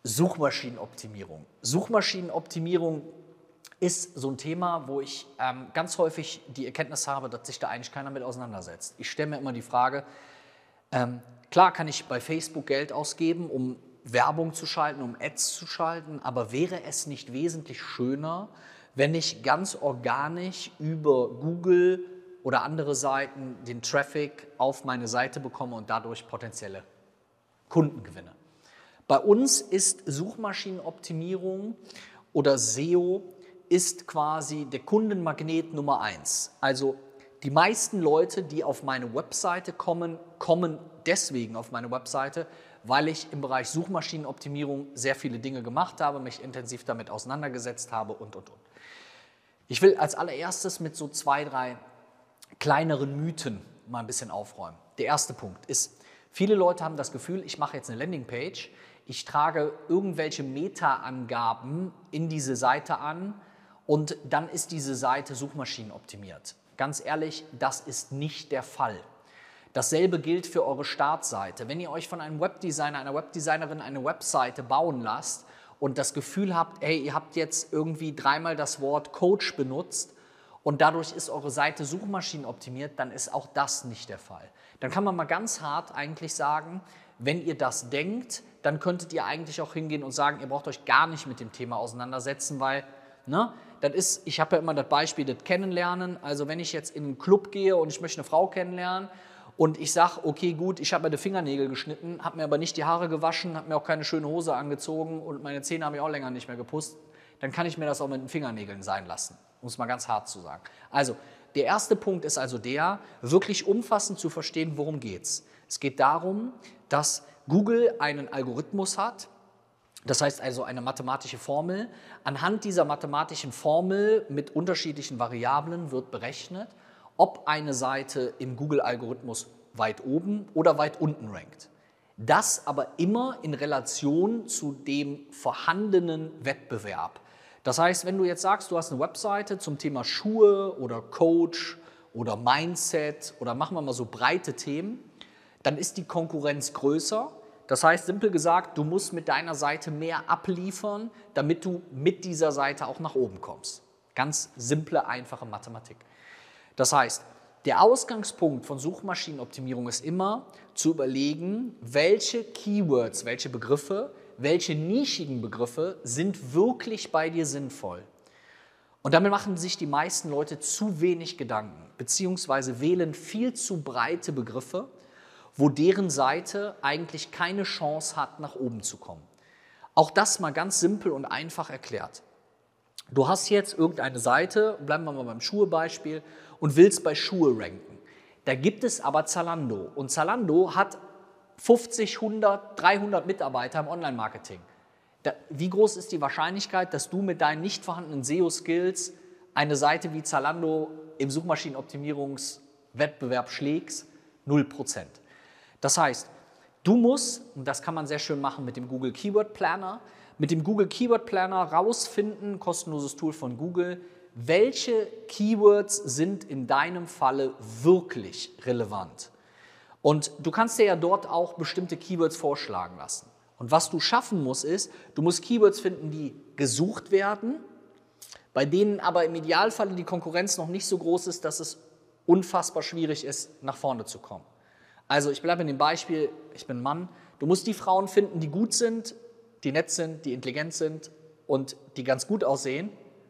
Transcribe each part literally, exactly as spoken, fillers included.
Suchmaschinenoptimierung. Suchmaschinenoptimierung ist so ein Thema, wo ich ähm, ganz häufig die Erkenntnis habe, dass sich da eigentlich keiner mit auseinandersetzt. Ich stelle mir immer die Frage, ähm, klar kann ich bei Facebook Geld ausgeben, um Werbung zu schalten, um Ads zu schalten, aber wäre es nicht wesentlich schöner, wenn ich ganz organisch über Google oder andere Seiten den Traffic auf meine Seite bekomme und dadurch potenzielle Kunden gewinne? Bei uns ist Suchmaschinenoptimierung oder S E O ist quasi der Kundenmagnet Nummer eins. Also die meisten Leute, die auf meine Webseite kommen, kommen deswegen auf meine Webseite, weil ich im Bereich Suchmaschinenoptimierung sehr viele Dinge gemacht habe, mich intensiv damit auseinandergesetzt habe und, und, und. Ich will als allererstes mit so zwei, drei kleineren Mythen mal ein bisschen aufräumen. Der erste Punkt ist, viele Leute haben das Gefühl, ich mache jetzt eine Landingpage, ich trage irgendwelche Meta-Angaben in diese Seite an und dann ist diese Seite suchmaschinenoptimiert. Ganz ehrlich, das ist nicht der Fall. Dasselbe gilt für eure Startseite. Wenn ihr euch von einem Webdesigner, einer Webdesignerin eine Webseite bauen lasst und das Gefühl habt, hey, ihr habt jetzt irgendwie dreimal das Wort Coach benutzt und dadurch ist eure Seite suchmaschinenoptimiert, dann ist auch das nicht der Fall. Dann kann man mal ganz hart eigentlich sagen, wenn ihr das denkt, dann könntet ihr eigentlich auch hingehen und sagen, ihr braucht euch gar nicht mit dem Thema auseinandersetzen, weil, ne, das ist, ich habe ja immer das Beispiel, das Kennenlernen. Also wenn ich jetzt in einen Club gehe und ich möchte eine Frau kennenlernen und ich sage, okay, gut, ich habe mir die Fingernägel geschnitten, habe mir aber nicht die Haare gewaschen, habe mir auch keine schöne Hose angezogen und meine Zähne habe ich auch länger nicht mehr geputzt, dann kann ich mir das auch mit den Fingernägeln sein lassen, um es mal ganz hart zu sagen. Also der erste Punkt ist also der, wirklich umfassend zu verstehen, worum geht es. Es geht darum, dass Google einen Algorithmus hat, das heißt also eine mathematische Formel. Anhand dieser mathematischen Formel mit unterschiedlichen Variablen wird berechnet, ob eine Seite im Google-Algorithmus weit oben oder weit unten rankt. Das aber immer in Relation zu dem vorhandenen Wettbewerb. Das heißt, wenn du jetzt sagst, du hast eine Webseite zum Thema Schuhe oder Coach oder Mindset oder machen wir mal so breite Themen, dann ist die Konkurrenz größer. Das heißt, simpel gesagt, du musst mit deiner Seite mehr abliefern, damit du mit dieser Seite auch nach oben kommst. Ganz simple, einfache Mathematik. Das heißt, der Ausgangspunkt von Suchmaschinenoptimierung ist immer zu überlegen, welche Keywords, welche Begriffe, welche nischigen Begriffe sind wirklich bei dir sinnvoll. Und damit machen sich die meisten Leute zu wenig Gedanken, beziehungsweise wählen viel zu breite Begriffe, wo deren Seite eigentlich keine Chance hat, nach oben zu kommen. Auch das mal ganz simpel und einfach erklärt. Du hast jetzt irgendeine Seite, bleiben wir mal beim Schuhe-Beispiel, und willst bei Schuhe ranken. Da gibt es aber Zalando und Zalando hat fünfzig, hundert, dreihundert Mitarbeiter im Online-Marketing. Wie groß ist die Wahrscheinlichkeit, dass du mit deinen nicht vorhandenen S E O-Skills eine Seite wie Zalando im Suchmaschinenoptimierungswettbewerb schlägst? null Prozent. Das heißt, du musst, und das kann man sehr schön machen mit dem Google Keyword Planner, mit dem Google Keyword Planner rausfinden, kostenloses Tool von Google, welche Keywords sind in deinem Falle wirklich relevant. Und du kannst dir ja dort auch bestimmte Keywords vorschlagen lassen. Und was du schaffen musst, ist, du musst Keywords finden, die gesucht werden, bei denen aber im Idealfall die Konkurrenz noch nicht so groß ist, dass es unfassbar schwierig ist, nach vorne zu kommen. Also ich bleibe in dem Beispiel, ich bin ein Mann, du musst die Frauen finden, die gut sind, die nett sind, die intelligent sind und die ganz gut aussehen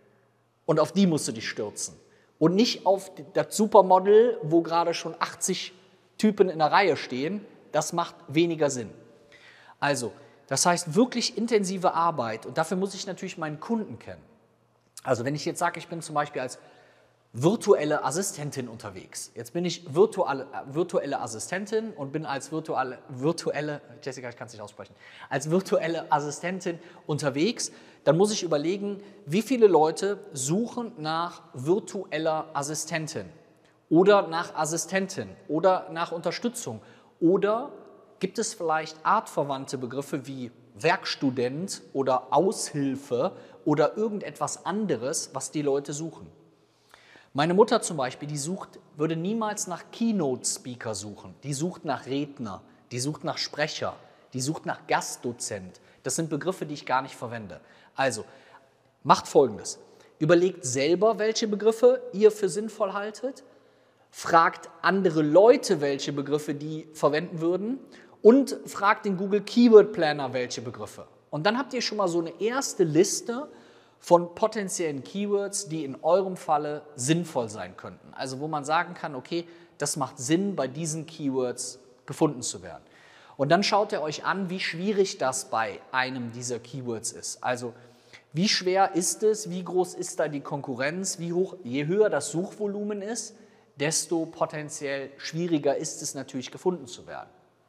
und auf die musst du dich stürzen. Und nicht auf das Supermodel, wo gerade schon achtzig Typen in der Reihe stehen, das macht weniger Sinn. Also, das heißt wirklich intensive Arbeit und dafür muss ich natürlich meinen Kunden kennen. Also wenn ich jetzt sage, ich bin zum Beispiel als virtuelle Assistentin unterwegs. Jetzt bin ich virtuelle, virtuelle Assistentin und bin als virtuelle, virtuelle, Jessica, ich kann es nicht aussprechen, als virtuelle Assistentin unterwegs. Dann muss ich überlegen, wie viele Leute suchen nach virtueller Assistentin oder nach Assistentin oder nach Unterstützung. Oder gibt es vielleicht artverwandte Begriffe wie Werkstudent oder Aushilfe oder irgendetwas anderes, was die Leute suchen? Meine Mutter zum Beispiel, die sucht, würde niemals nach Keynote-Speaker suchen. Die sucht nach Redner, die sucht nach Sprecher, die sucht nach Gastdozent, Das sind Begriffe, die ich gar nicht verwende. Also, macht Folgendes. Überlegt selber, welche Begriffe ihr für sinnvoll haltet. Fragt andere Leute, welche Begriffe die verwenden würden. Und fragt den Google Keyword Planner, welche Begriffe. Und dann habt ihr schon mal so eine erste Liste von potenziellen Keywords, die in eurem Falle sinnvoll sein könnten. Also wo man sagen kann, okay, das macht Sinn, bei diesen Keywords gefunden zu werden. Und dann schaut ihr euch an, wie schwierig das bei einem dieser Keywords ist. Also wie schwer ist es, wie groß ist da die Konkurrenz, wie hoch, je höher das Suchvolumen ist, desto potenziell schwieriger ist es natürlich gefunden zu werden.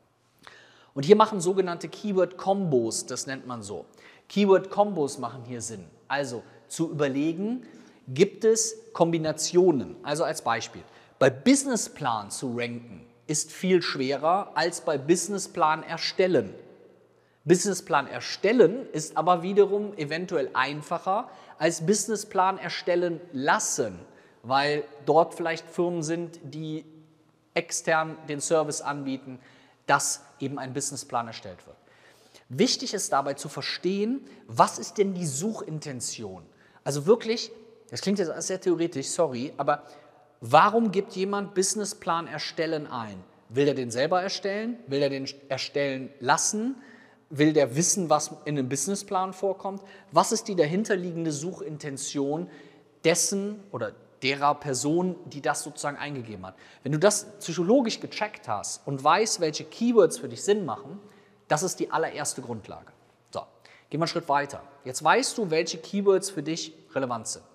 Und hier machen sogenannte Keyword-Kombos, das nennt man so. Keyword-Kombos machen hier Sinn. Also zu überlegen, gibt es Kombinationen? Also als Beispiel, bei Businessplan zu ranken ist viel schwerer als bei Businessplan erstellen. Businessplan erstellen ist aber wiederum eventuell einfacher als Businessplan erstellen lassen, weil dort vielleicht Firmen sind, die extern den Service anbieten, dass eben ein Businessplan erstellt wird. Wichtig ist dabei zu verstehen, was ist denn die Suchintention? Also wirklich, das klingt jetzt sehr theoretisch, sorry, aber warum gibt jemand Businessplan erstellen ein? Will er den selber erstellen? Will er den erstellen lassen? Will der wissen, was in einem Businessplan vorkommt? Was ist die dahinterliegende Suchintention dessen oder derer Person, die das sozusagen eingegeben hat? Wenn du das psychologisch gecheckt hast und weißt, welche Keywords für dich Sinn machen, das ist die allererste Grundlage. So, gehen wir einen Schritt weiter. Jetzt weißt du, welche Keywords für dich relevant sind.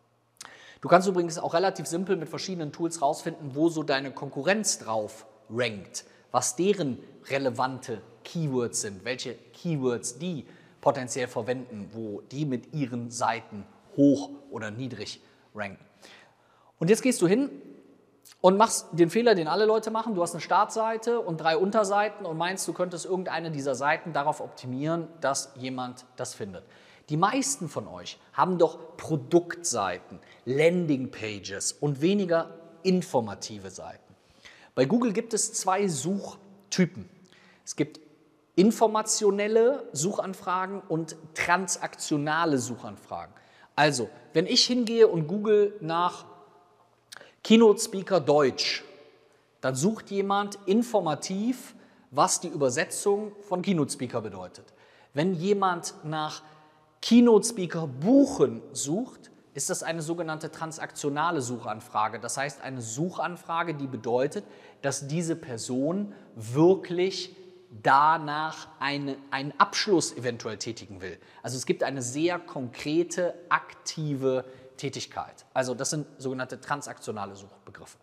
Du kannst übrigens auch relativ simpel mit verschiedenen Tools rausfinden, wo so deine Konkurrenz drauf rankt, was deren relevante Keywords sind, welche Keywords die potenziell verwenden, wo die mit ihren Seiten hoch oder niedrig ranken. Und jetzt gehst du hin und machst den Fehler, den alle Leute machen. Du hast eine Startseite und drei Unterseiten und meinst, du könntest irgendeine dieser Seiten darauf optimieren, dass jemand das findet. Die meisten von euch haben doch Produktseiten, Landingpages und weniger informative Seiten. Bei Google gibt es zwei Suchtypen. Es gibt informationelle Suchanfragen und transaktionale Suchanfragen. Also, wenn ich hingehe und google nach Keynote Speaker Deutsch, dann sucht jemand informativ, was die Übersetzung von Keynote Speaker bedeutet. Wenn jemand nach Keynote Speaker buchen sucht, ist das eine sogenannte transaktionale Suchanfrage. Das heißt, eine Suchanfrage, die bedeutet, dass diese Person wirklich danach eine, einen Abschluss eventuell tätigen will. Also es gibt eine sehr konkrete, aktive Tätigkeit. Also das sind sogenannte transaktionale Suchbegriffe.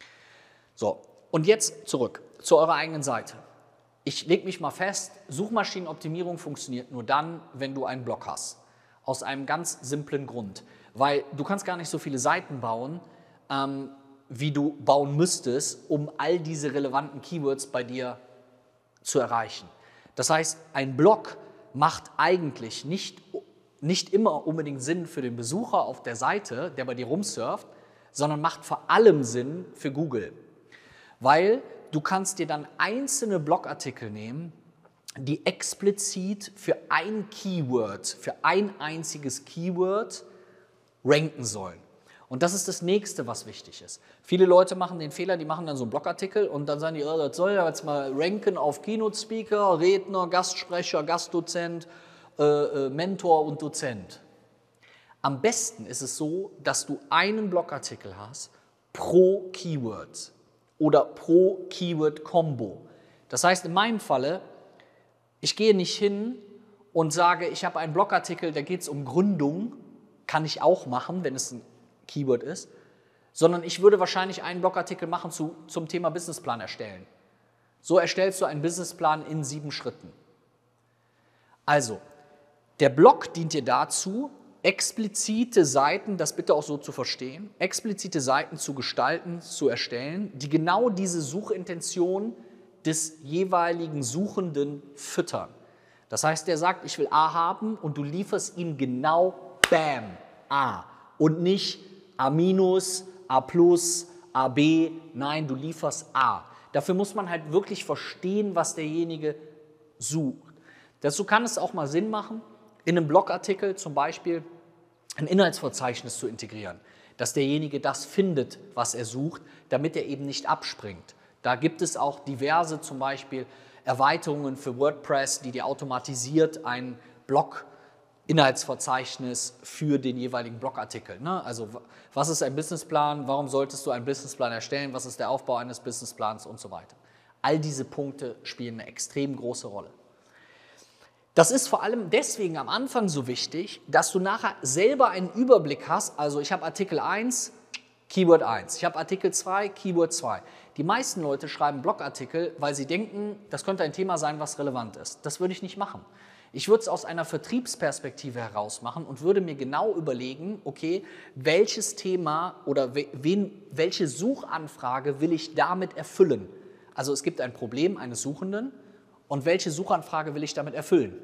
So, und jetzt zurück zu eurer eigenen Seite. Ich lege mich mal fest, Suchmaschinenoptimierung funktioniert nur dann, wenn du einen Blog hast. Aus einem ganz simplen Grund. Weil du kannst gar nicht so viele Seiten bauen, ähm, wie du bauen müsstest, um all diese relevanten Keywords bei dir zu erreichen. Das heißt, ein Blog macht eigentlich nicht, nicht immer unbedingt Sinn für den Besucher auf der Seite, der bei dir rumsurft, sondern macht vor allem Sinn für Google. Weil du kannst dir dann einzelne Blogartikel nehmen, die explizit für ein Keyword, für ein einziges Keyword ranken sollen. Und das ist das Nächste, was wichtig ist. Viele Leute machen den Fehler, die machen dann so einen Blogartikel und dann sagen die, oh, das soll ja jetzt mal ranken auf Keynote Speaker, Redner, Gastsprecher, Gastdozent, äh, äh, Mentor und Dozent. Am besten ist es so, dass du einen Blogartikel hast pro Keyword oder pro Keyword-Kombo. Das heißt, in meinem Falle, ich gehe nicht hin und sage, ich habe einen Blogartikel, da geht es um Gründung, kann ich auch machen, wenn es ein Keyword ist, sondern ich würde wahrscheinlich einen Blogartikel machen zu, zum Thema Businessplan erstellen. So erstellst du einen Businessplan in sieben Schritten. Also, der Blog dient dir dazu, explizite Seiten, das bitte auch so zu verstehen, explizite Seiten zu gestalten, zu erstellen, die genau diese Suchintention des jeweiligen Suchenden füttern. Das heißt, der sagt, ich will A haben und du lieferst ihm genau, bam, A und nicht A minus, A plus, A B, nein, du lieferst A. Dafür muss man halt wirklich verstehen, was derjenige sucht. Dazu kann es auch mal Sinn machen, in einem Blogartikel zum Beispiel ein Inhaltsverzeichnis zu integrieren, dass derjenige das findet, was er sucht, damit er eben nicht abspringt. Da gibt es auch diverse zum Beispiel Erweiterungen für WordPress, die dir automatisiert ein Blog-Inhaltsverzeichnis für den jeweiligen Blogartikel. Ne? Also was ist ein Businessplan, warum solltest du einen Businessplan erstellen, was ist der Aufbau eines Businessplans und so weiter. All diese Punkte spielen eine extrem große Rolle. Das ist vor allem deswegen am Anfang so wichtig, dass du nachher selber einen Überblick hast. Also ich habe Artikel eins, Keyword eins, ich habe Artikel zwei, Keyword zwei. Die meisten Leute schreiben Blogartikel, weil sie denken, das könnte ein Thema sein, was relevant ist. Das würde ich nicht machen. Ich würde es aus einer Vertriebsperspektive heraus machen und würde mir genau überlegen, okay, welches Thema oder wen, welche Suchanfrage will ich damit erfüllen? Also es gibt ein Problem eines Suchenden und welche Suchanfrage will ich damit erfüllen?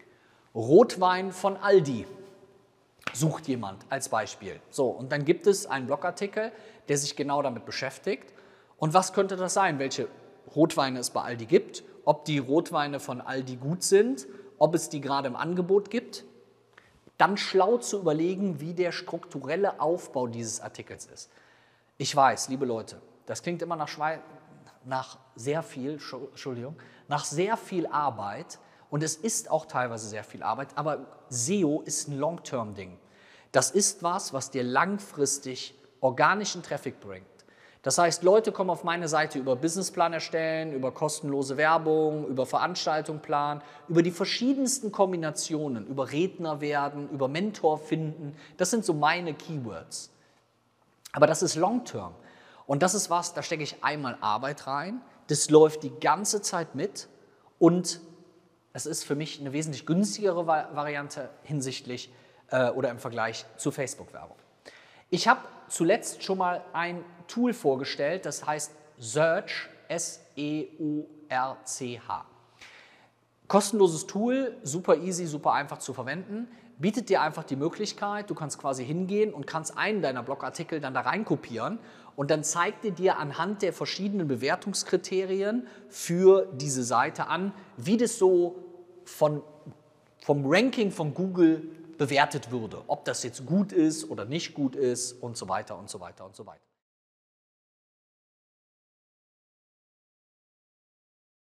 Rotwein von Aldi sucht jemand als Beispiel. So, und dann gibt es einen Blogartikel, der sich genau damit beschäftigt. Und was könnte das sein? Welche Rotweine es bei Aldi gibt, ob die Rotweine von Aldi gut sind, ob es die gerade im Angebot gibt. Dann schlau zu überlegen, wie der strukturelle Aufbau dieses Artikels ist. Ich weiß, liebe Leute, das klingt immer nach, Schwe nach sehr viel, Entschuldigung, nach sehr viel Arbeit und es ist auch teilweise sehr viel Arbeit, aber S E O ist ein Long-Term-Ding. Das ist was, was dir langfristig organischen Traffic bringt. Das heißt, Leute kommen auf meine Seite über Businessplan erstellen, über kostenlose Werbung, über Veranstaltung planen, über die verschiedensten Kombinationen, über Redner werden, über Mentor finden. Das sind so meine Keywords. Aber das ist Long-Term. Und das ist was, da stecke ich einmal Arbeit rein, das läuft die ganze Zeit mit und es ist für mich eine wesentlich günstigere Variante hinsichtlich äh, oder im Vergleich zu Facebook-Werbung. Ich habe zuletzt schon mal ein Tool vorgestellt, das heißt Search, S E U R C H. Kostenloses Tool, super easy, super einfach zu verwenden, bietet dir einfach die Möglichkeit, du kannst quasi hingehen und kannst einen deiner Blogartikel dann da rein kopieren und dann zeigt er dir anhand der verschiedenen Bewertungskriterien für diese Seite an, wie das so von, vom Ranking von Google bewertet würde, ob das jetzt gut ist oder nicht gut ist und so weiter und so weiter und so weiter.